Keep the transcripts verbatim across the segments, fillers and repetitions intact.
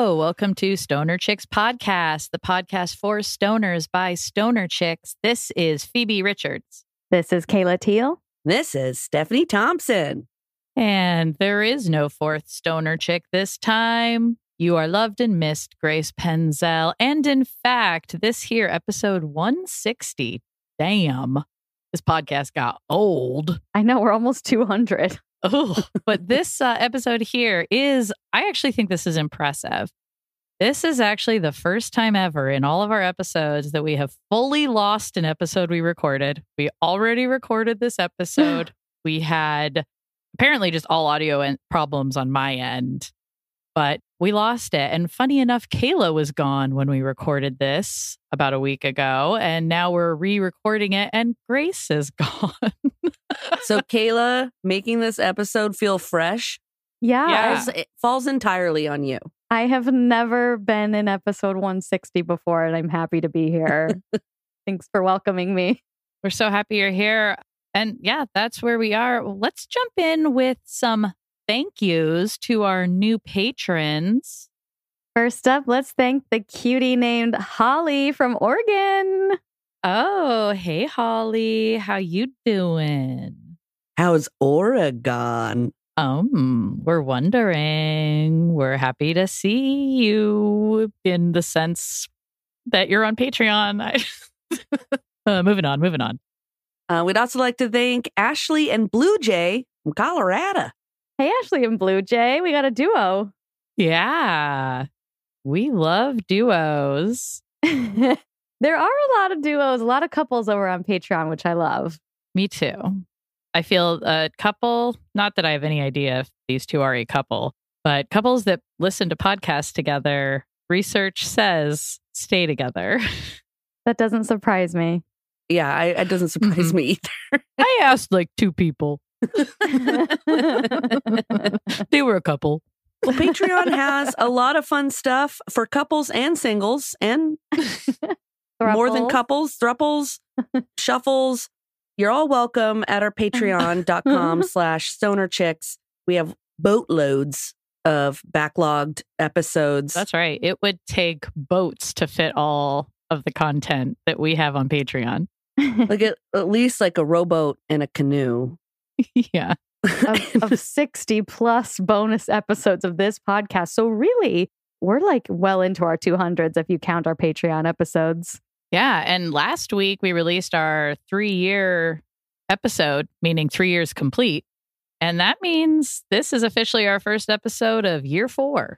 Hello, welcome to Stoner Chicks Podcast, the podcast for stoners by stoner chicks. This is Phoebe Richards. This is Kayla Teal. This is Stephanie Thompson. And there is no fourth stoner chick this time. You are loved and missed, Grace Penzel. And in fact, this here, episode one sixty. Damn, this podcast got old. I know, we're almost two hundred. Oh, but this uh, episode here is, I actually think this is impressive. This is actually the first time ever in all of our episodes that we have fully lost an episode we recorded. We already recorded this episode. We had apparently just all audio and problems on my end, but we lost it. And funny enough, Kayla was gone when we recorded this about a week ago, and now we're re-recording it and Grace is gone. So Kayla, making this episode feel fresh, Yeah. Yeah. falls, it falls entirely on you. I have never been in episode one sixty before, and I'm happy to be here. Thanks for welcoming me. We're so happy you're here. And yeah, that's where we are. Let's jump in with some thank yous to our new patrons. First up, let's thank the cutie named Holly from Oregon. Oh, hey, Holly. How you doing? How's Oregon? Um, we're wondering. We're happy to see you in the sense that you're on Patreon. I- uh, moving on, moving on. Uh, we'd also like to thank Ashley and Blue Jay from Colorado. Hey, Ashley and Blue Jay. We got a duo. Yeah, we love duos. There are a lot of duos, a lot of couples over on Patreon, which I love. Me too. I feel a couple, not that I have any idea if these two are a couple, but couples that listen to podcasts together, research says stay together. That doesn't surprise me. Yeah, I, it doesn't surprise Mhm. me either. I asked like two people. They were a couple. Well, Patreon has a lot of fun stuff for couples and singles and more than Thrupples. couples, thruples, shuffles. You're all welcome at our patreon.com slash stoner chicks. We have boatloads of backlogged episodes. That's right. It would take boats to fit all of the content that we have on Patreon. like at, at least like a rowboat and a canoe. Yeah. of, of sixty plus bonus episodes of this podcast. So really, we're like well into our two hundreds if you count our Patreon episodes. Yeah. And last week we released our three year episode, meaning three years complete. And that means this is officially our first episode of year four.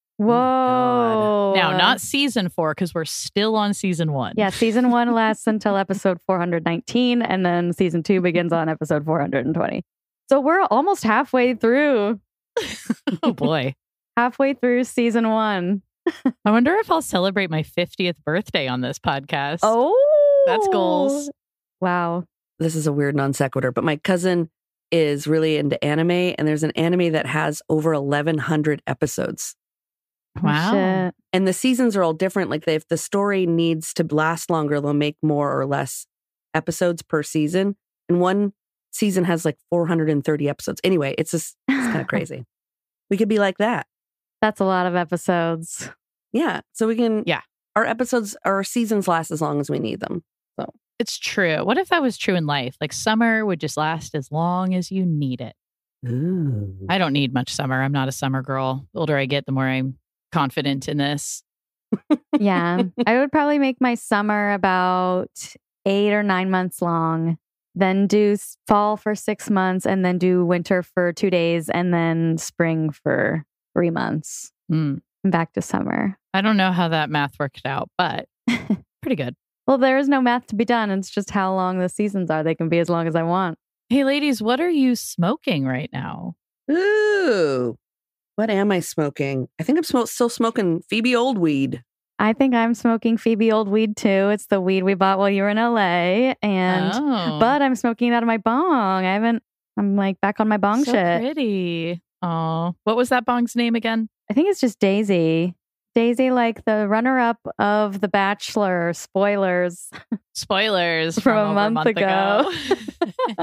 Whoa. Now, not season four, because we're still on season one. Yeah, season one lasts until episode four hundred nineteen, and then season two begins on episode four hundred twenty. So we're almost halfway through, Oh, boy. halfway through season one. I wonder if I'll celebrate my fiftieth birthday on this podcast. Oh, That's goals. Wow. This is a weird non sequitur, but my cousin is really into anime, and there's an anime that has over eleven hundred episodes. Wow. Shit. And the seasons are all different. Like they, if the story needs to last longer, they'll make more or less episodes per season. And one season has like four hundred thirty episodes. Anyway, it's just it's kind of crazy. We could be like that. That's a lot of episodes. Yeah. So we can, Yeah. our episodes, our seasons last as long as we need them. So It's true. What if that was true in life? Like summer would just last as long as you need it. Ooh. I don't need much summer. I'm not a summer girl. The older I get, the more I'm confident in this. Yeah. I would probably make my summer about eight or nine months long, then do s- fall for six months, and then do winter for two days, and then spring for three months. Mm. And back to summer. I don't know how that math worked out, but pretty good. Well, there is no math to be done. It's just how long the seasons are. They can be as long as I want. Hey, ladies, what are you smoking right now? Ooh. What am I smoking? I think I'm sm- still smoking Phoebe Old Weed. I think I'm smoking Phoebe Old Weed too. It's the weed we bought while you were in L A. And oh, but I'm smoking it out of my bong. I haven't. I'm like back on my bong so shit. pretty. Oh, what was that bong's name again? I think it's just Daisy. Daisy, like the runner-up of The Bachelor. Spoilers. Spoilers From a over month ago.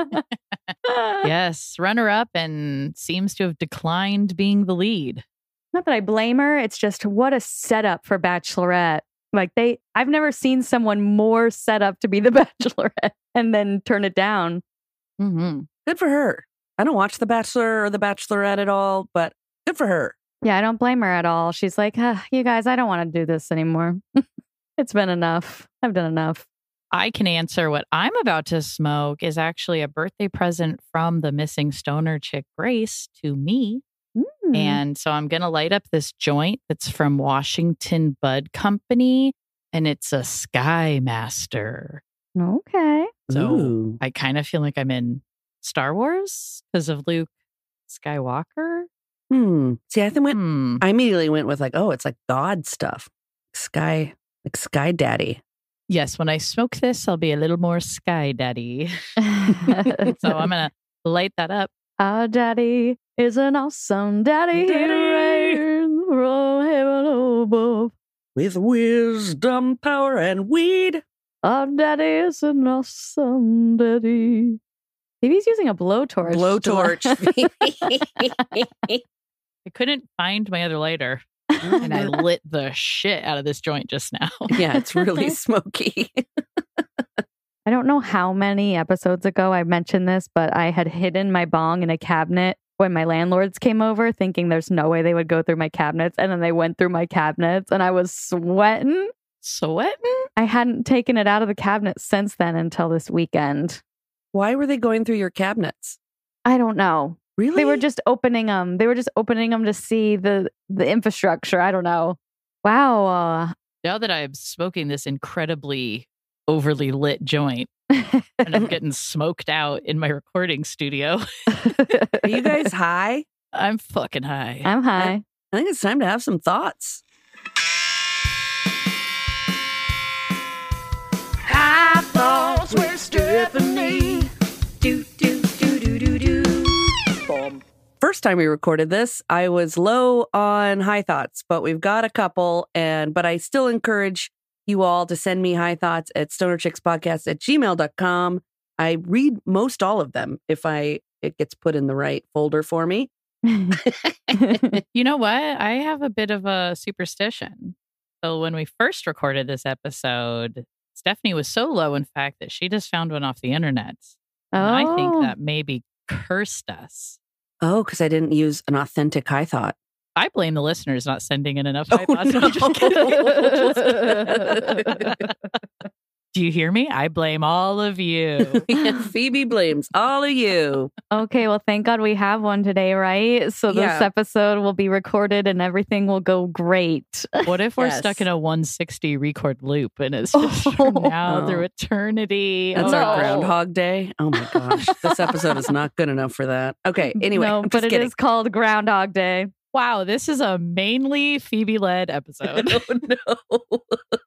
Yes, runner up and seems to have declined being the lead. Not that I blame her. It's just what a setup for Bachelorette. Like they, I've never seen someone more set up to be the Bachelorette and then turn it down. Mm-hmm. Good for her. I don't watch The Bachelor or The Bachelorette at all, but good for her. Yeah, I don't blame her at all. She's like, ah, you guys, I don't want to do this anymore. It's been enough. I've done enough. I can answer what I'm about to smoke is actually a birthday present from the missing stoner chick, Grace, to me. Mm. And so I'm going to light up this joint that's from Washington Bud Company, and it's a Sky Master. Okay. So Ooh. I kind of feel like I'm in Star Wars because of Luke Skywalker. Hmm. See, I think went, Hmm. I immediately went with like, oh, it's like God stuff. Sky, like Sky Daddy. Yes, when I smoke this, I'll be a little more Sky Daddy. So I'm going to light that up. Our daddy is an awesome daddy. Daddy. He reigns from heaven above. With wisdom, power, and weed. Our daddy is an awesome daddy. Maybe he's using a blowtorch. Blowtorch. I couldn't find my other lighter, and I lit the shit out of this joint just now. Yeah, it's really smoky. I don't know how many episodes ago I mentioned this, but I had hidden my bong in a cabinet when my landlords came over, thinking there's no way they would go through my cabinets. And then they went through my cabinets and I was sweating. Sweating? I hadn't taken it out of the cabinet since then until this weekend. Why were they going through your cabinets? I don't know. Really? They were just opening them. They were just opening them to see the, the infrastructure. I don't know. Wow. Uh, Now that I'm smoking this incredibly overly lit joint and I'm getting smoked out in my recording studio, Are you guys high? I'm fucking high. I'm high. I think it's time to have some thoughts. High thoughts with Stephanie. Do, do, do, do, do, do. Boom. First time we recorded this, I was low on high thoughts, but we've got a couple, and but I still encourage you all to send me high thoughts at stonerchickspodcast at gmail dot com. I read most all of them if I it gets put in the right folder for me. You know what? I have a bit of a superstition. So when we first recorded this episode, Stephanie was so low, in fact, that she just found one off the internet. And I think Oh. that maybe cursed us. Oh, because I didn't use an authentic high thought. I blame the listeners not sending in enough Oh, high thoughts. no. I'm just kidding. Do you hear me? I blame all of you. Phoebe blames all of you. Okay, well, thank God we have one today, right? So this Yeah. episode will be recorded and everything will go great. What if we're Yes. stuck in a one sixty record loop and it's just from now Oh. through eternity? That's Oh. our Groundhog Day. Oh my gosh. This episode is not good enough for that. Okay, anyway. no, I'm but just it kidding. is called Groundhog Day. Wow, this is a mainly Phoebe-led episode. Oh no.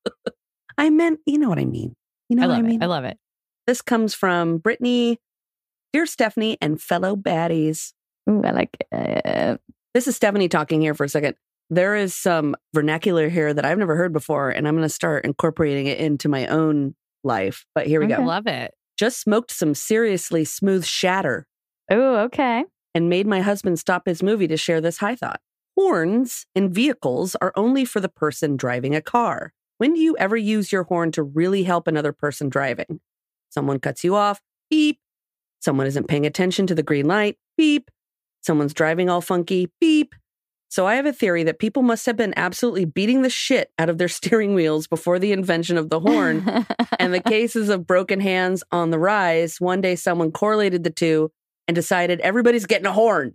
I meant, you know what I mean. You know I what love I mean? it. I love it. This comes from Brittany, dear Stephanie, and fellow baddies. Ooh, I like it. This is Stephanie talking here for a second. There is some vernacular here that I've never heard before, and I'm going to start incorporating it into my own life. But here we Okay. go. Love it. Just smoked some seriously smooth shatter Oh, okay. and made my husband stop his movie to share this high thought. Horns in vehicles are only for the person driving a car. When do you ever use your horn to really help another person driving? Someone cuts you off, beep. Someone isn't paying attention to the green light, beep. Someone's driving all funky, beep. So I have a theory that people must have been absolutely beating the shit out of their steering wheels before the invention of the horn. And the cases of broken hands on the rise, one day someone correlated the two and decided everybody's getting a horn.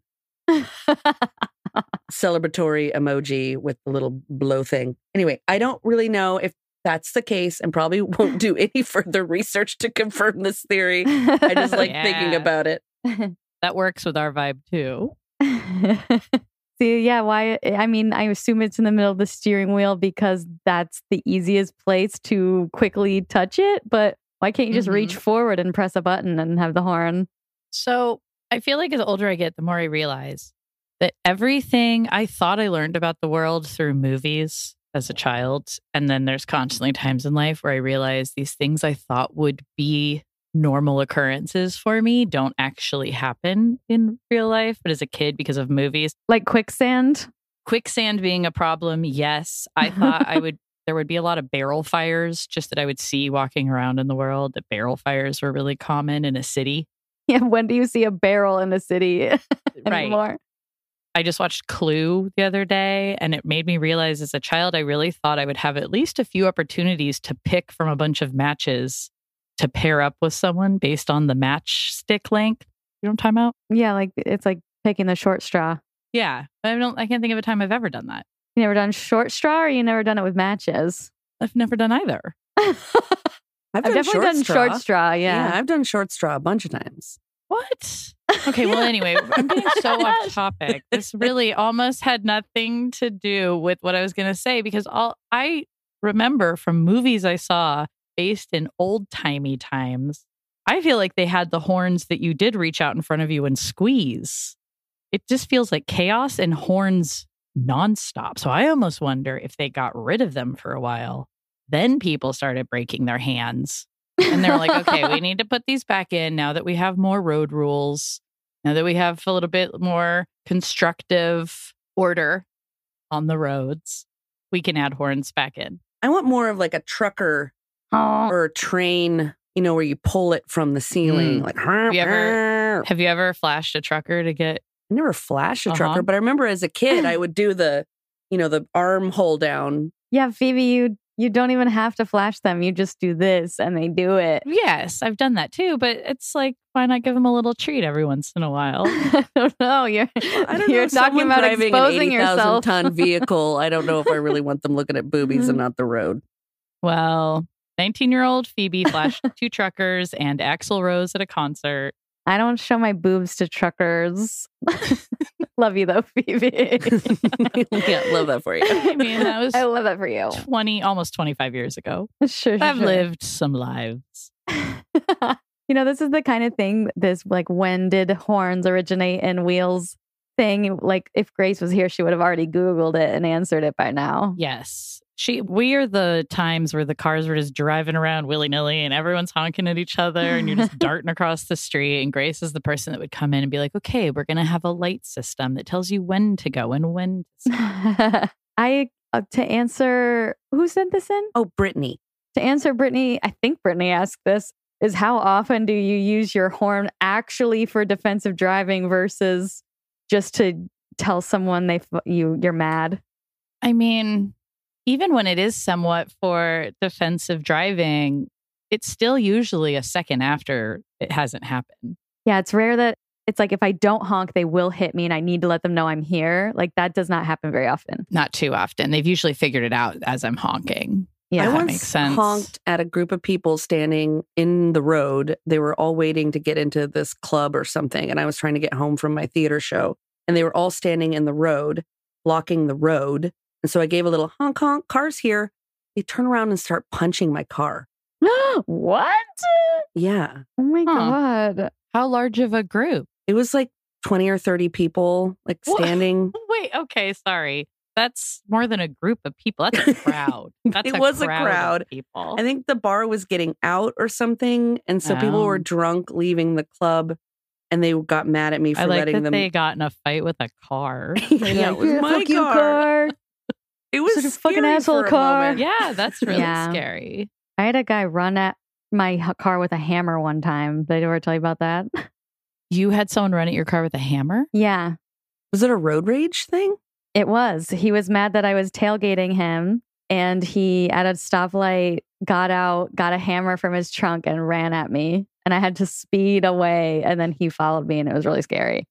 Celebratory emoji with the little blow thing. Anyway, I don't really know if that's the case and probably won't do any further research to confirm this theory. I just like thinking Yeah. about it. That works with our vibe too. See, yeah, why? I mean, I assume it's in the middle of the steering wheel because that's the easiest place to quickly touch it. But why can't you just Mhm. reach forward and press a button and have the horn? So I feel like as older I get, the more I realize that everything I thought I learned about the world through movies as a child, and then there's constantly times in life where I realize these things I thought would be normal occurrences for me don't actually happen in real life, but as a kid because of movies. Like quicksand? Quicksand being a problem, yes. I thought I would. There would be a lot of barrel fires, just that I would see walking around in the world. That barrel fires were really common in a city. Yeah, when do you see a barrel in a city Right. anymore? I just watched Clue the other day, and it made me realize as a child, I really thought I would have at least a few opportunities to pick from a bunch of matches to pair up with someone based on the matchstick length. You know what I'm talking about? Yeah, like it's like picking the short straw. Yeah. I don't. I can't think of a time I've ever done that. You never done short straw, or you never done it with matches? I've never done either. I've, I've done definitely short done straw. short straw. Yeah. Yeah, I've done short straw a bunch of times. What? Okay, well, anyway, I'm getting so off topic. This really almost had nothing to do with what I was going to say, because all I remember from movies I saw based in old-timey times, I feel like they had the horns that you did reach out in front of you and squeeze. It just feels like chaos and horns nonstop. So I almost wonder if they got rid of them for a while. Then people started breaking their hands. And they're like, okay, we need to put these back in now that we have more road rules, now that we have a little bit more constructive order on the roads, we can add horns back in. I want more of like a trucker Oh. or a train, you know, where you pull it from the ceiling. Mm. Like, Have you ever, have you ever flashed a trucker to get... I never flashed a Uh-huh. trucker, but I remember as a kid, I would do the, you know, the arm hold down. Yeah, Phoebe, you you don't even have to flash them. You just do this and they do it. Yes, I've done that too, but it's like, why not give them a little treat every once in a while? I don't know. You're, I don't you're know, talking someone about driving exposing an eighty thousand yourself. ton vehicle. I don't know if I really want them looking at boobies and not the road. Well, nineteen-year-old Phoebe flashed two truckers and Axl Rose at a concert. I don't show my boobs to truckers. Love you though, Phoebe. Yeah, love that for you. I mean, that was I love that for you. twenty, almost twenty-five years ago. Sure, sure, I've sure. lived some lives. You know, this is the kind of thing, this like, when did horns originate in wheels thing? Like, if Grace was here, she would have already Googled it and answered it by now. Yes. She, we are the times where the cars were just driving around willy-nilly and everyone's honking at each other and you're just darting across the street. And Grace is the person that would come in and be like, okay, we're going to have a light system that tells you when to go and when to stop. I, uh, to answer, who sent this in? Oh, Brittany. To answer Brittany, I think Brittany asked this, is how often do you use your horn actually for defensive driving versus just to tell someone they f- you you're mad? I mean, even when it is somewhat for defensive driving, it's still usually a second after it hasn't happened. Yeah, it's rare that it's like if I don't honk, they will hit me and I need to let them know I'm here. Like that does not happen very often. Not too often. They've usually figured it out as I'm honking. Yeah, I that once makes sense. honked at a group of people standing in the road. They were all waiting to get into this club or something. And I was trying to get home from my theater show. And they were all standing in the road, blocking the road. And so I gave a little honk, honk, car's here. They turn around and start punching my car. What? Yeah. Oh my Huh. God. How large of a group? It was like twenty or thirty people like What? standing. Wait, okay, sorry. That's more than a group of people. That's a crowd. That's It a was a crowd of crowd. people. I think the bar was getting out or something. And so people Oh. were drunk leaving the club and they got mad at me for I like letting that them. they got in a fight with a car. Yeah, it was Yeah, my fuck you, car. car. It was Such a fucking scary asshole for a car. moment. Yeah, that's really Yeah. scary. I had a guy run at my h- car with a hammer one time. Did I ever tell you about that? You had someone run at your car with a hammer? Yeah, Was it a road rage thing? it was. He was mad that I was tailgating him and he, at a stoplight, got out, got a hammer from his trunk and ran at me. And I had to speed away. And then he followed me and it was really scary.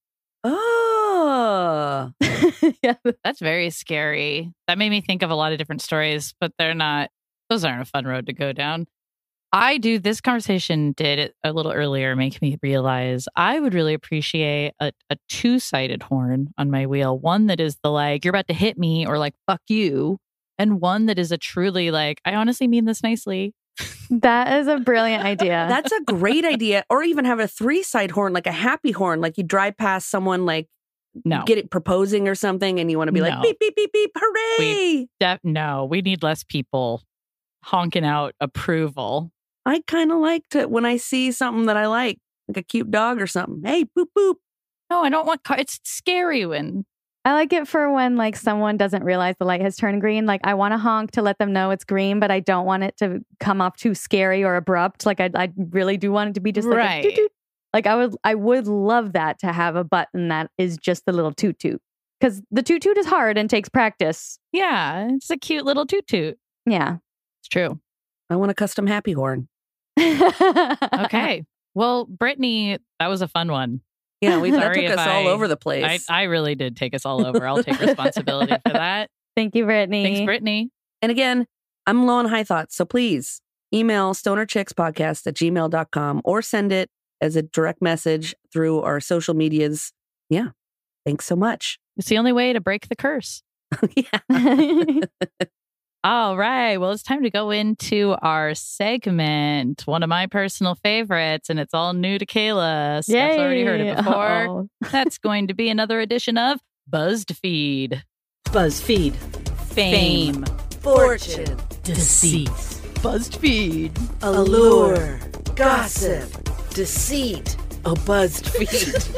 Oh. Yeah. That's very scary. That made me think of a lot of different stories, but they're not, those aren't a fun road to go down. I do, this conversation did it a little earlier make me realize I would really appreciate a, a two-sided horn on my wheel. One that is the like, you're about to hit me or like, fuck you. And one that is a truly like, I honestly mean this nicely. That is a brilliant idea. That's a great idea. Or even have a three side horn, like a happy horn, like you drive past someone like No, get it proposing or something and you want to be like No. beep, beep, beep, beep, hooray. def- no, we need less people honking out approval. I kind of like to, when I see something that I like, like a cute dog or something. Hey, boop, boop. No, I don't want car. It's scary when I like it for when like someone doesn't realize the light has turned green. Like I want to honk to let them know it's green, but I don't want it to come off too scary or abrupt. Like I, I really do want it to be just like Right. a toot toot. Like I would, I would love that to have a button that is just the little toot toot, because the toot toot is hard and takes practice. Yeah, it's a cute little toot toot. Yeah. It's true. I want a custom happy horn. Okay. Well, Brittany, that was a fun one. Yeah, we that Sorry took if us all I- over the I, place. I really did take us all over. I'll take responsibility for that. Thank you, Brittany. Thanks, Brittany. And again, I'm low on high thoughts, so please email stonerchickspodcast at gmail dot com or send it as a direct message through our social medias. Yeah. Thanks so much. It's the only way to break the curse. Yeah. All right. Well, it's time to go into our segment, one of my personal favorites, and it's all new to Kayla. Steph's already heard it before. Oh. That's going to be another edition of BuzzFeed. BuzzFeed. Fame. Fortune. Deceit. BuzzFeed. Allure. Gossip. Deceit. A BuzzFeed.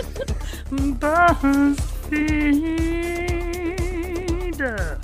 BuzzFeed.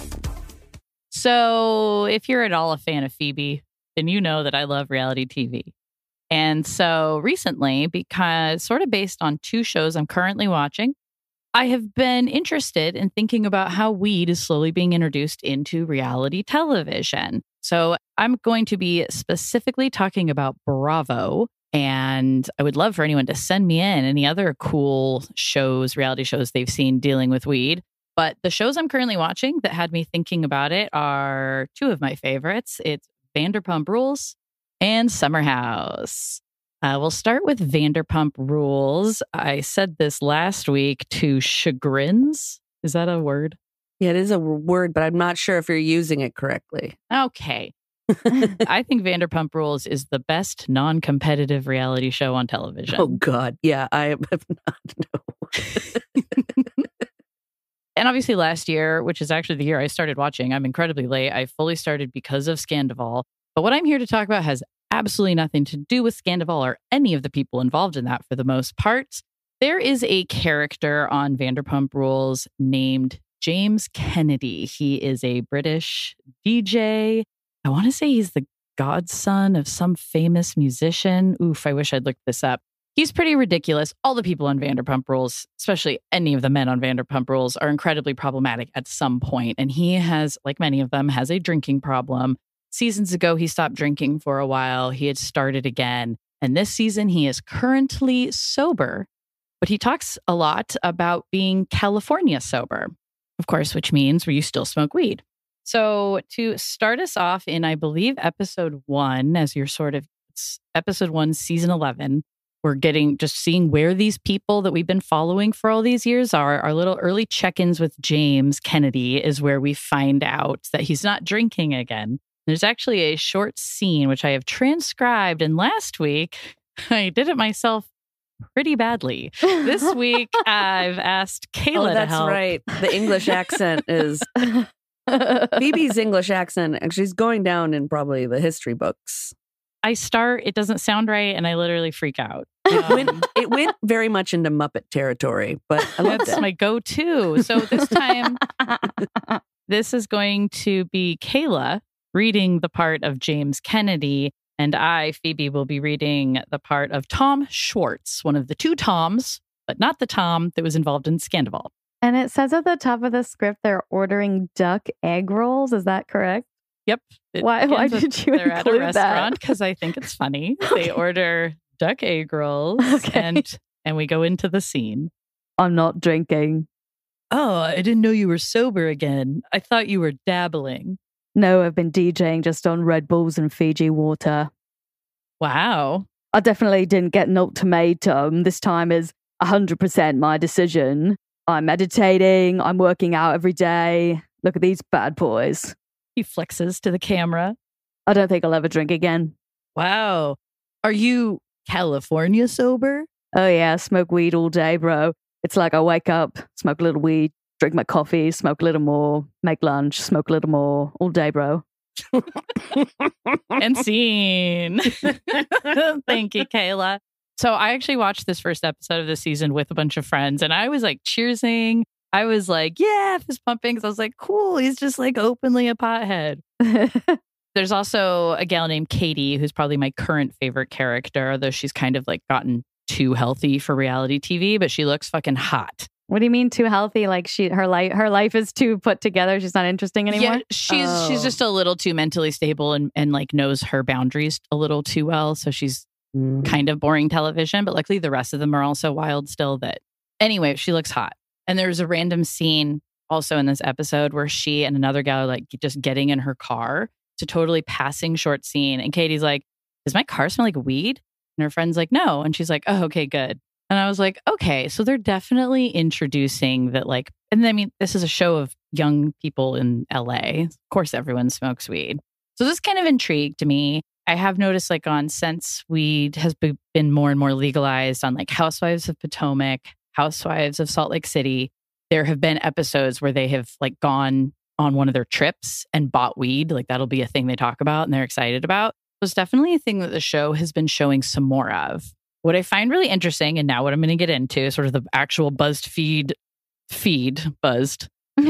So, if you're at all a fan of Phoebe, then you know that I love reality T V. And so recently, because sort of based on two shows I'm currently watching, I have been interested in thinking about how weed is slowly being introduced into reality television. So I'm going to be specifically talking about Bravo. And I would love for anyone to send me in any other cool shows, reality shows they've seen dealing with weed. But the shows I'm currently watching that had me thinking about it are two of my favorites. It's Vanderpump Rules and Summer House. Uh, we'll start with Vanderpump Rules. I said this last week to chagrins. Is that a word? Yeah, it is a word, but I'm not sure if you're using it correctly. Okay. I think Vanderpump Rules is the best non-competitive reality show on television. Oh, God. Yeah, I have not. No. And obviously last year, which is actually the year I started watching, I'm incredibly late. I fully started because of Scandival. But what I'm here to talk about has absolutely nothing to do with Scandival or any of the people involved in that for the most part. There is a character on Vanderpump Rules named James Kennedy. He is a British D J. I want to say he's the godson of some famous musician. Oof, I wish I'd looked this up. He's pretty ridiculous. All the people on Vanderpump Rules, especially any of the men on Vanderpump Rules, are incredibly problematic at some point. And he has, like many of them, has a drinking problem. Seasons ago, he stopped drinking for a while. He had started again. And this season, he is currently sober. But he talks a lot about being California sober, of course, which means where you still smoke weed. So to start us off in, I believe, episode one, as you're sort of, it's episode one, season eleven, we're getting, just seeing where these people that we've been following for all these years are. Our little early check-ins with James Kennedy is where we find out that he's not drinking again. There's actually a short scene, which I have transcribed. And last week, I did it myself pretty badly. This week, I've asked Kayla Oh, that's to help. right. The English accent is... Phoebe's English accent actually is going down in probably the history books. I start, it doesn't sound right, and I literally freak out. It Um, went, it went very much into Muppet territory, but I loved That's it. my go-to. So this time, this is going to be Kayla reading the part of James Kennedy, and I, Phoebe, will be reading the part of Tom Schwartz, one of the two Toms, but not the Tom that was involved in Scandival. And it says at the top of the script they're ordering duck egg rolls. Is that correct? Yep. It Why- why begins with did you They're at a include that? restaurant because I think it's funny. They order duck egg rolls, Okay. and and we go into the scene. I'm not drinking. Oh, I didn't know you were sober again. I thought you were dabbling. No, I've been DJing just on Red Bulls and Fiji water. Wow. I definitely didn't get an ultimatum. This time is one hundred percent my decision. I'm meditating. I'm working out every day. Look at these bad boys. He flexes to the camera. I don't think I'll ever drink again. Wow. Are you California sober? Oh yeah, smoke weed all day, bro. It's like I wake up, smoke a little weed, drink my coffee, smoke a little more, make lunch, smoke a little more, all day, bro. And scene. Thank you, Kayla. So I actually watched this first episode of the season with a bunch of friends, and I was like cheersing. I was like, yeah, fist pumping. So I was like, cool. He's just like openly a pothead. There's also a gal named Katie, who's probably my current favorite character, though she's kind of like gotten too healthy for reality T V, but she looks fucking hot. What do you mean too healthy? Like she, her life, her life is too put together. She's not interesting anymore. Yeah, she's Oh. she's just a little too mentally stable and and like knows her boundaries a little too well. So she's Mm. kind of boring television, but luckily the rest of them are also wild still. That anyway, she looks hot. And there's a random scene also in this episode where she and another gal are like just getting in her car. It's a totally passing short scene, and Katie's like, "Does my car smell like weed?" And her friend's like, "No," and she's like, "Oh, okay, good." And I was like, okay, so they're definitely introducing that, like, and I mean, this is a show of young people in L A. Of course, everyone smokes weed. So this kind of intrigued me. I have noticed, like, on since weed has be- been more and more legalized on, like, Housewives of Potomac, Housewives of Salt Lake City, there have been episodes where they have, like, gone on one of their trips and bought weed. Like, that'll be a thing they talk about and they're excited about. So it's definitely a thing that the show has been showing some more of. What I find really interesting, and now what I'm going to get into, sort of the actual BuzzFeed feed, buzzed,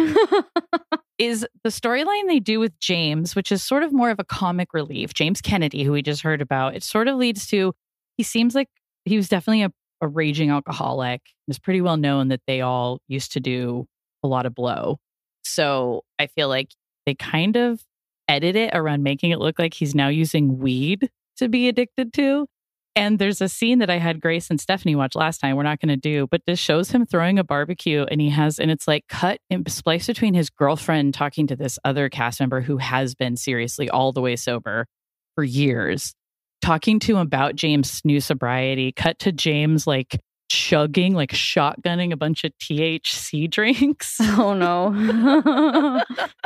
is the storyline they do with James, which is sort of more of a comic relief. James Kennedy, who we just heard about, it sort of leads to, he seems like he was definitely a, a raging alcoholic. It's pretty well known that they all used to do a lot of blow. So I feel like they kind of edit it around making it look like he's now using weed to be addicted to. And there's a scene that I had Grace and Stephanie watch last time. We're not going to do, but this shows him throwing a barbecue, and he has, and it's like cut and spliced between his girlfriend talking to this other cast member who has been seriously all the way sober for years, talking to him about James' new sobriety. Cut to James like chugging, like shotgunning a bunch of T H C drinks. Oh no.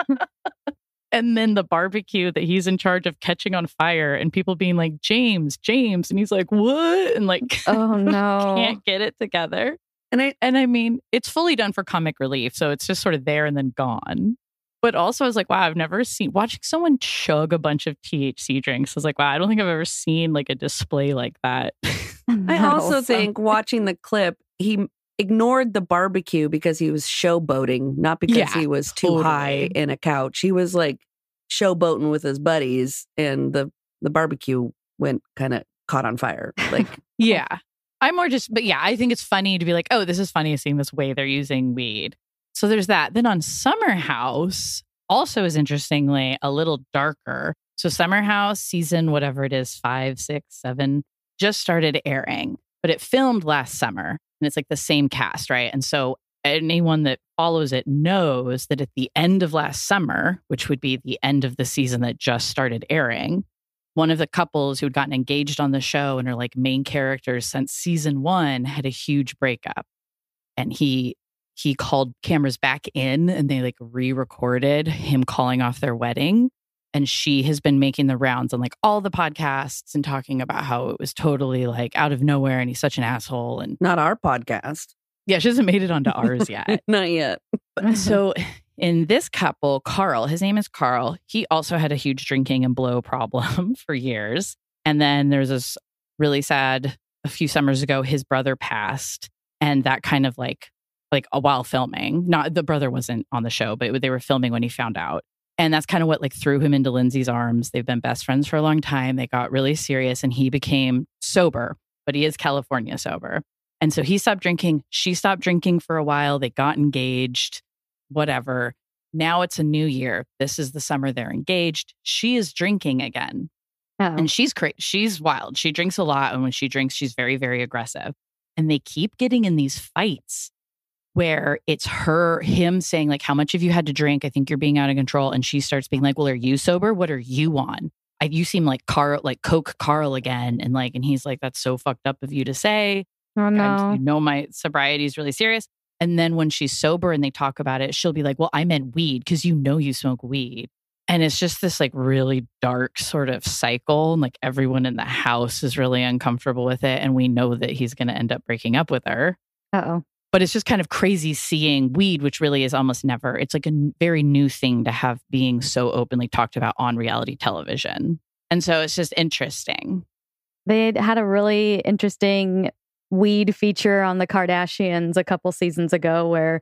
And then the barbecue that he's in charge of catching on fire, and people being like, James, James. And he's like, what? And like, Oh no. can't get it together. And I, And I mean, it's fully done for comic relief. So it's just sort of there and then gone. But also, I was like, wow, I've never seen, watching someone chug a bunch of T H C drinks. I was like, wow, I don't think I've ever seen like a display like that. I No. also think watching the clip, he ignored the barbecue because he was showboating, not because Yeah, he was too totally. high in a couch. He was like showboating with his buddies, and the the barbecue went kind of caught on fire. Like, Yeah. I'm more just, but yeah, I think it's funny to be like, oh, this is funny seeing this way they're using weed. So there's that. Then on Summer House, also is interestingly a little darker. So Summer House season, whatever it is, five, six, seven, just started airing, but it filmed last summer. And it's like the same cast, right? And so anyone that follows it knows that at the end of last summer, which would be the end of the season that just started airing, one of the couples who had gotten engaged on the show and are like main characters since season one had a huge breakup. And he he called cameras back in, and they like re-recorded him calling off their wedding. And she has been making the rounds on like all the podcasts and talking about how it was totally like out of nowhere and he's such an asshole. And not our podcast. yeah, she hasn't made it onto ours yet. Not yet. But so in this couple, Carl, his name is Carl. He also had a huge drinking and blow problem for years. And then there's this really sad, a few summers ago, his brother passed. And that kind of like, like a while filming, not the brother wasn't on the show, but they were filming when he found out. And that's kind of what like threw him into Lindsay's arms. They've been best friends for a long time. They got really serious and he became sober, but he is California sober. And so he stopped drinking. She stopped drinking for a while. They got engaged, whatever. Now it's a new year. This is the summer they're engaged. She is drinking again. Oh. And she's cra- she's wild. She drinks a lot. And when she drinks, she's very, very aggressive. And they keep getting in these fights where it's her, him saying like, how much have you had to drink? I think you're being out of control. And she starts being like, well, are you sober? What are you on? I, you seem like Carl, like Coke Carl again. And like, and he's like, that's so fucked up of you to say. Oh I'm- no. you know, my sobriety is really serious. And then when she's sober and they talk about it, she'll be like, well, I meant weed because you know you smoke weed. And it's just this like really dark sort of cycle. And like everyone in the house is really uncomfortable with it. And we know that he's going to end up breaking up with her. Uh-oh. But it's just kind of crazy seeing weed, which really is almost never, it's like a n- very new thing to have being so openly talked about on reality television. And so it's just interesting. They had a really interesting weed feature on the Kardashians a couple seasons ago where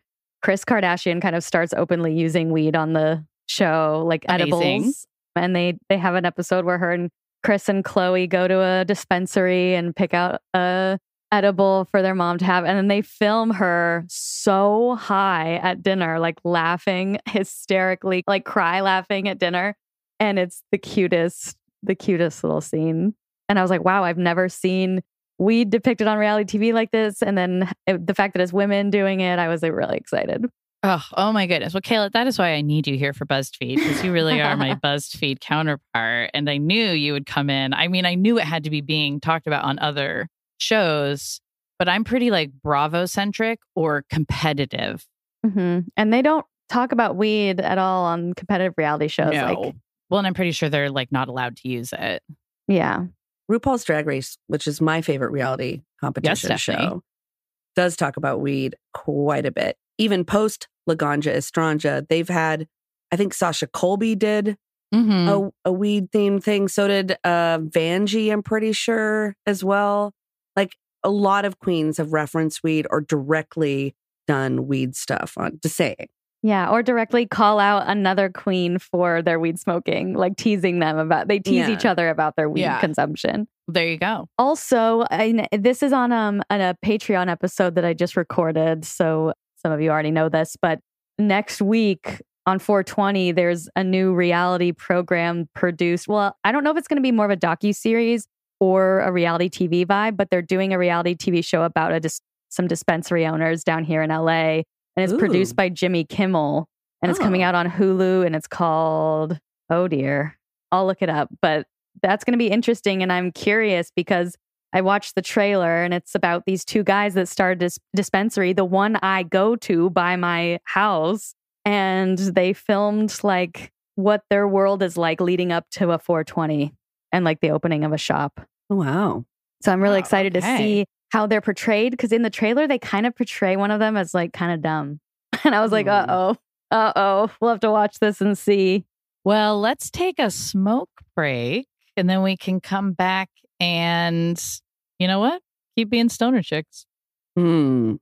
Kris Kardashian kind of starts openly using weed on the show, like Amazing. edibles. And they they have an episode where her and Kris and Khloe go to a dispensary and pick out a edible for their mom to have. And then they film her so high at dinner, like laughing hysterically, like cry laughing at dinner. And it's the cutest, the cutest little scene. And I was like, wow, I've never seen weed depicted on reality T V like this. And then it, the fact that it's women doing it, I was like really excited. Oh, oh my goodness. Well, Kayla, that is why I need you here for BuzzFeed, because you really are my BuzzFeed counterpart. And I knew you would come in. I mean, I knew it had to be being talked about on other shows, but I'm pretty like Bravo centric or competitive. Mm-hmm. And they don't talk about weed at all on competitive reality shows. No. Like, well, and I'm pretty sure they're like not allowed to use it. yeah. RuPaul's Drag Race, which is my favorite reality competition Yes, Stephanie. show, does talk about weed quite a bit. Even post Laganja Estranja, they've had, I think Sasha Colby did Mm-hmm. a, a weed themed thing. So did uh, Vanjie, I'm pretty sure, as well. Like a lot of queens have referenced weed or directly done weed stuff on, just saying. Yeah. Or directly call out another queen for their weed smoking, like teasing them about, they tease Yeah. each other about their weed Yeah. consumption. There you go. Also, I, this is on um on a Patreon episode that I just recorded. So some of you already know this, but next week on four twenty, there's a new reality program produced. Well, I don't know if it's going to be more of a docuseries or a reality T V vibe, but they're doing a reality T V show about a dis- some dispensary owners down here in L A. And it's Ooh. produced by Jimmy Kimmel. And it's coming Oh. out on Hulu, and it's called, oh dear, I'll look it up. But that's going to be interesting. And I'm curious because I watched the trailer, and it's about these two guys that started this dispensary, the one I go to by my house. And they filmed like what their world is like leading up to a four twenty and like the opening of a shop. Oh, wow. So I'm really Wow, excited to okay. see how they're portrayed, because in the trailer, they kind of portray one of them as like kind of dumb. And I was like, Hmm. uh oh, uh oh, we'll have to watch this and see. Well, let's take a smoke break and then we can come back and, you know what? Keep being stoner chicks. Hmm.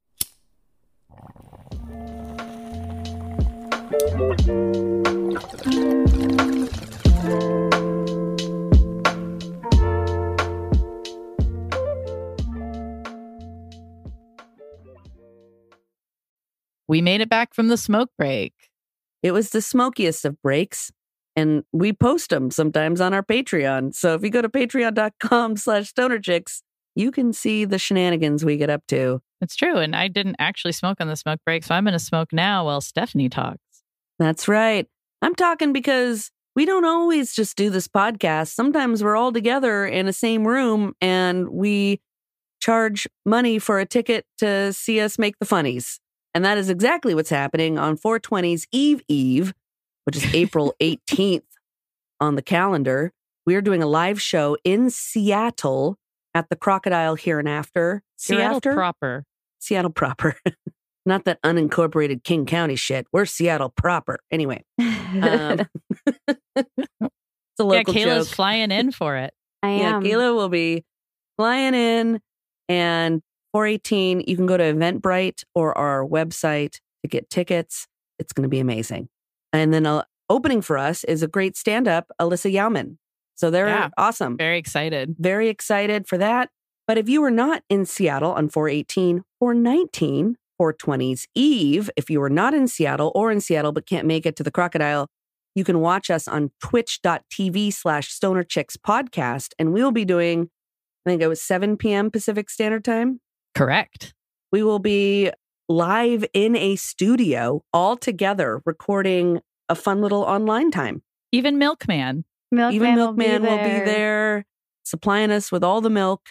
We made it back from the smoke break. It was the smokiest of breaks, and we post them sometimes on our Patreon. So if you go to patreon.com slash stonerchicks, you can see the shenanigans we get up to. It's true. And I didn't actually smoke on the smoke break, so I'm going to smoke now while Stephanie talks. That's right. I'm talking because we don't always just do this podcast. Sometimes we're all together in the same room and we charge money for a ticket to see us make the funnies. And that is exactly what's happening on four twenty's Eve Eve, which is April eighteenth on the calendar. We are doing a live show in Seattle at the Crocodile Hereinafter. Seattle Hereafter? proper. Seattle proper. Not that unincorporated King County shit. We're Seattle proper. Anyway. Um, it's a Yeah, local Kayla's joke. flying in for it. I Yeah, am. Kayla will be flying in, and four eighteen, you can go to Eventbrite or our website to get tickets. It's going to be amazing. And then uh, opening for us is a great stand-up, Alyssa Yauman. So they're Yeah. awesome. Very excited. Very excited for that. But if you were not in Seattle on four eighteen, four nineteen, four twenty's Eve, if you were not in Seattle or in Seattle but can't make it to the Crocodile, you can watch us on twitch.tv slash Stoner Chicks podcast. And we will be doing, I think it was seven p.m. Pacific Standard Time. Correct. We will be live in a studio all together recording a fun little online time. Even Milkman. Milkman Even Milkman will will be be there. there supplying us with all the milk.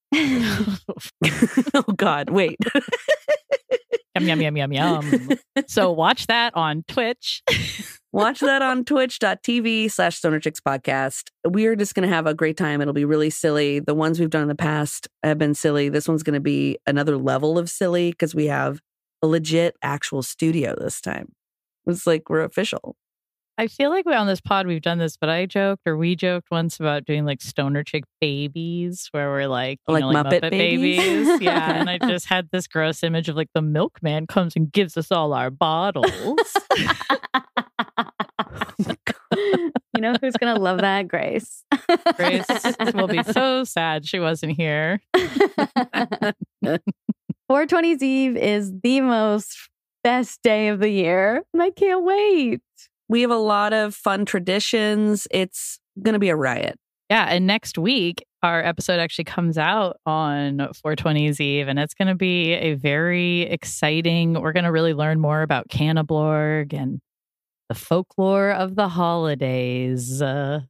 Oh, God, wait. Yum, yum, yum, yum, yum. So watch that on Twitch. Watch that on twitch.tv slash Stoner Chicks podcast. We are just going to have a great time. It'll be really silly. The ones we've done in the past have been silly. This one's going to be another level of silly because we have a legit actual studio this time. It's like we're official. I feel like we on this pod we've done this, but I joked or we joked once about doing like stoner chick babies, where we're like, you Like know, like Muppet Muppet, babies? babies. Yeah, and I just had this gross image of like the milkman comes and gives us all our bottles. You know who's going to love that? Grace. Grace will be so sad she wasn't here. four twenty's Eve is the most best day of the year, and I can't wait. We have a lot of fun traditions. It's going to be a riot. Yeah, and next week our episode actually comes out on four twenty's Eve, and it's going to be a very exciting. We're going to really learn more about Cannablorg and the folklore of the holidays. Uh,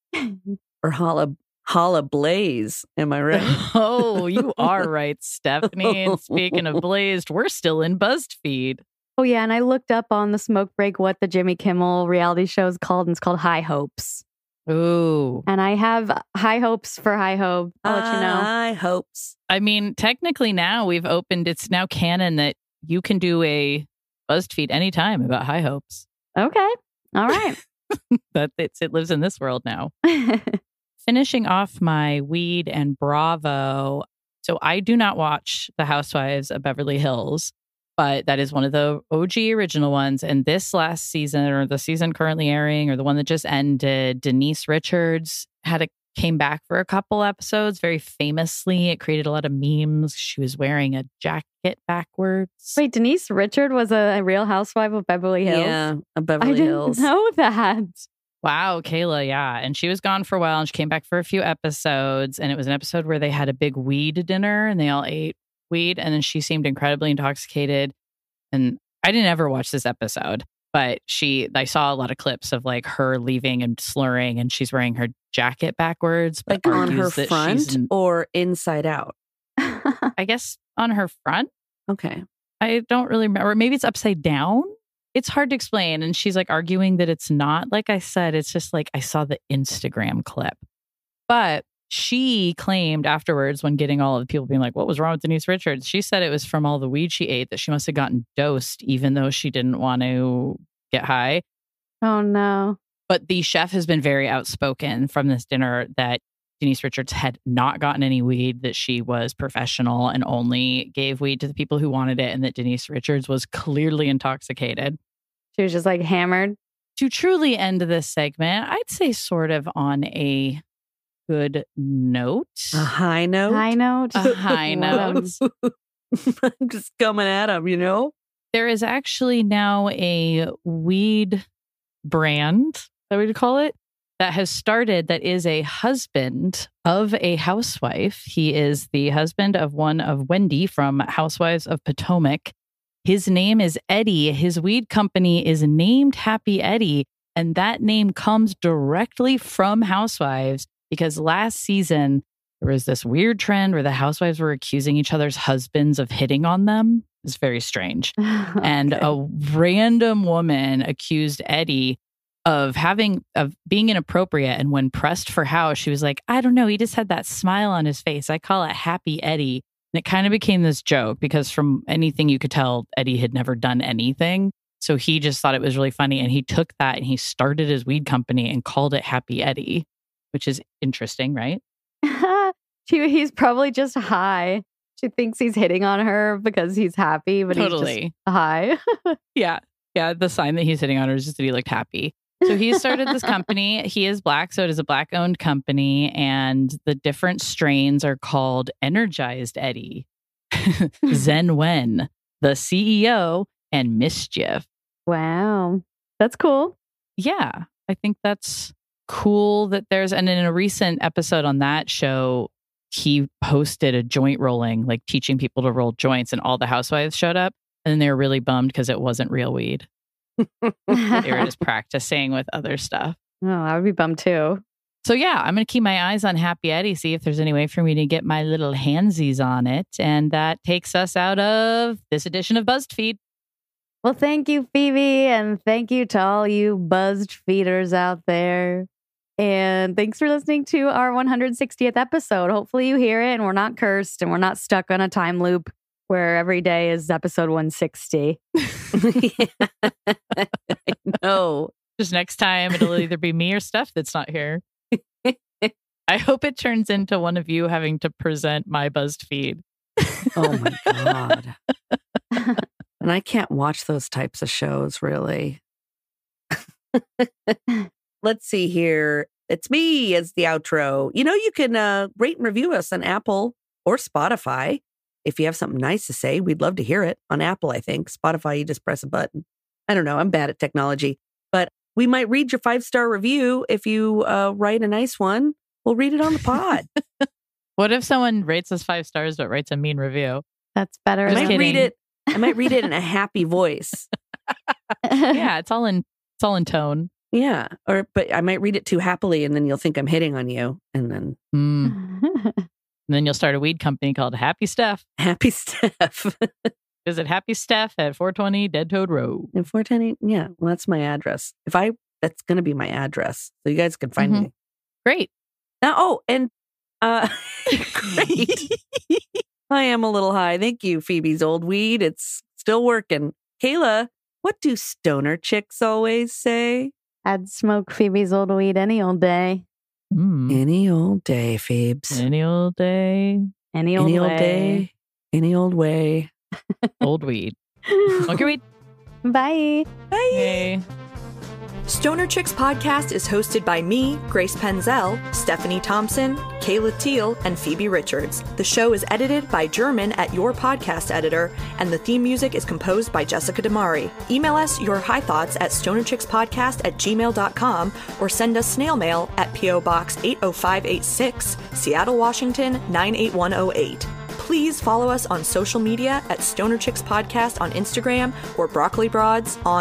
Or holla, holla blaze. Am I right? oh, you are right, Stephanie. And speaking of blazed, we're still in BuzzFeed. Oh, yeah. And I looked up on the smoke break what the Jimmy Kimmel reality show is called, and it's called High Hopes. Ooh. And I have high hopes for High Hope. I'll let you know. High hopes. I mean, technically now we've opened, it's now canon that you can do a BuzzFeed anytime about High Hopes. Okay. All right. That it's, it lives in this world now. Finishing off my Weed and Bravo. So I do not watch The Housewives of Beverly Hills, but that is one of the O G original ones. And this last season, or the season currently airing, or the one that just ended, Denise Richards had a came back for a couple episodes. Very famously, it created a lot of memes. She was wearing a jacket backwards. Wait, Denise Richard was a Real Housewife of Beverly Hills? Yeah, a Beverly I didn't Hills. know that. Wow, Kayla, yeah. And she was gone for a while, and she came back for a few episodes. And it was an episode where they had a big weed dinner and they all ate weed. And then she seemed incredibly intoxicated. And I didn't ever watch this episode, but she, I saw a lot of clips of like her leaving and slurring, and she's wearing her jacket backwards. But Like on her argues that front she's in- or inside out? I guess on her front. Okay. I don't really remember. Maybe it's upside down. It's hard to explain. And she's like arguing that it's not. Like I said, it's just like I saw the Instagram clip. But she claimed afterwards, when getting all of the people being like, what was wrong with Denise Richards? She said it was from all the weed she ate, that she must have gotten dosed, even though she didn't want to get high. Oh, no. But the chef has been very outspoken from this dinner that Denise Richards had not gotten any weed, that she was professional and only gave weed to the people who wanted it, and that Denise Richards was clearly intoxicated. She was just like hammered. To truly end this segment, I'd say sort of on a good note. A high note? High note. A high note. I'm just coming at him, you know? There is actually now a weed brand, that we would call it, that has started, that is a husband of a housewife. He is the husband of one of Wendy from Housewives of Potomac. His name is Eddie. His weed company is named Happy Eddie. And that name comes directly from Housewives, because last season there was this weird trend where the housewives were accusing each other's husbands of hitting on them. It's very strange. And Okay. a random woman accused Eddie of having of being inappropriate, and when pressed for how, she was like, I don't know, he just had that smile on his face. I call it Happy Eddie. And it kind of became this joke, because from anything you could tell, Eddie had never done anything. So he just thought it was really funny, and he took that and he started his weed company and called it Happy Eddie, which is interesting, right? she, he's probably just high. She thinks he's hitting on her because he's happy, but he's Totally. just high. Yeah. Yeah. The sign that he's hitting on her is just that he looked happy. So he started this company. He is black, so it is a black owned company. And the different strains are called Energized Eddie, Zen Wen, the C E O, and Mischief. Wow. That's cool. Yeah. I think that's cool that there's, and in a recent episode on that show, he posted a joint rolling, like teaching people to roll joints, and all the housewives showed up. And then they were really bummed because it wasn't real weed. They were just practicing with other stuff. Oh, I would be bummed too. So yeah, I'm going to keep my eyes on Happy Eddie, see if there's any way for me to get my little handsies on it. And that takes us out of this edition of BuzzFeed. Well, thank you, Phoebe, and thank you to all you buzzed feeders out there. And thanks for listening to our one hundred sixtieth episode. Hopefully you hear it and we're not cursed and we're not stuck on a time loop where every day is episode one sixty. I know. Just next time, it'll either be me or Steph that's not here. I hope it turns into one of you having to present my BuzzFeed. Oh my God. And I can't watch those types of shows, really. Let's see here. It's me as the outro. You know, you can uh, rate and review us on Apple or Spotify. If you have something nice to say, we'd love to hear it. On Apple, I think. Spotify, you just press a button. I don't know. I'm bad at technology. But we might read your five-star review if you uh, write a nice one. We'll read it on the pod. What if someone rates us five stars but writes a mean review? That's better. I Just might kidding. read it. I might read it in a happy voice. Yeah, it's all in it's all in tone. Yeah. Or but I might read it too happily and then you'll think I'm hitting on you. And then Mm. And then you'll start a weed company called Happy Steph. happy Steph. Visit Happy Steph at four twenty Dead Toad Road. And four ten, yeah, well, that's my address. If I, that's going to be my address. So you guys can find Mhm. me. Great. Now, oh, and uh, great. I am a little high. Thank you, Phoebe's old weed. It's still working. Kayla, what do stoner chicks always say? I'd smoke Phoebe's old weed any old day. Mm. Any old day, Phoebes. Any old day, Any old, Any old way. day, any old way. old weed. Smoke your weed. Bye. Hey. Stoner Chicks podcast is hosted by me, Grace Penzel, Stephanie Thompson, Kayla Teal, and Phoebe Richards. The show is edited by German at Your Podcast Editor, and the theme music is composed by Jessica Damari. Email us your high thoughts at stonerchickspodcast at gmail dot com or send us snail mail at P O Box eight oh five eight six, Seattle, Washington nine eight one oh eight. Please follow us on social media at Stoner Chicks Podcast on Instagram or Broccoli Broads on